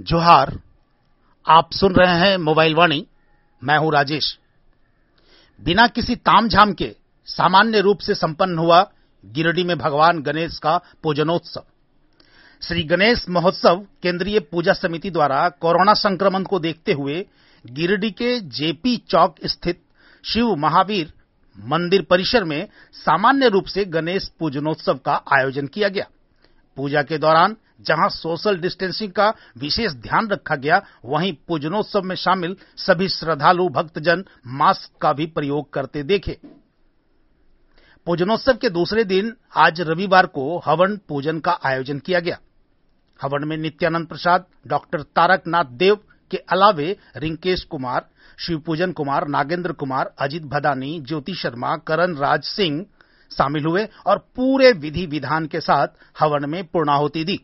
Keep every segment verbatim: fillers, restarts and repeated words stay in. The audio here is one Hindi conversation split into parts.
जोहार। आप सुन रहे हैं मोबाइल वाणी। मैं हूं राजेश। बिना किसी तामझाम के सामान्य रूप से संपन्न हुआ गिरिडीह में भगवान गणेश का पूजनोत्सव। श्री गणेश महोत्सव केंद्रीय पूजा समिति द्वारा कोरोना संक्रमण को देखते हुए गिरिडीह के जेपी चौक स्थित शिव महावीर मंदिर परिसर में सामान्य रूप से गणेश पूजनोत्सव का आयोजन किया गया। पूजा के दौरान जहां सोशल डिस्टेंसिंग का विशेष ध्यान रखा गया, वहीं पूजनोत्सव में शामिल सभी श्रद्धालु भक्तजन मास्क का भी प्रयोग करते देखे। पूजनोत्सव के दूसरे दिन आज रविवार को हवन पूजन का आयोजन किया गया। हवन में नित्यानंद प्रसाद, डॉक्टर तारकनाथ देव के अलावे रिंकेश कुमार, शिवपूजन कुमार, नागेंद्र कुमार, अजीत भदानी, ज्योति शर्मा, करण राज सिंह शामिल हुए और पूरे विधि विधान के साथ हवन में पूर्णाहुति दी।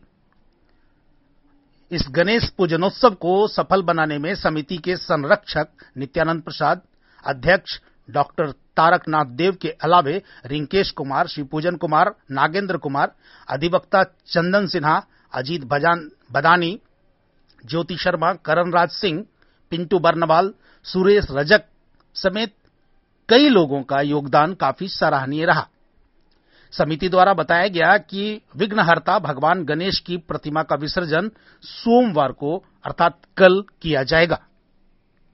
इस गणेश पूजनोत्सव को सफल बनाने में समिति के संरक्षक नित्यानंद प्रसाद, अध्यक्ष डॉक्टर तारकनाथ देव के अलावे रिंकेश कुमार, शिवपूजन कुमार, नागेंद्र कुमार, अधिवक्ता चंदन सिन्हा, अजीत भदानी, ज्योति शर्मा, करण राज सिंह, पिंटू बर्नवाल, सुरेश रजक समेत कई लोगों का योगदान काफी सराहनीय रहा। समिति द्वारा बताया गया कि विघ्नहर्ता भगवान गणेश की प्रतिमा का विसर्जन सोमवार को अर्थात कल किया जाएगा।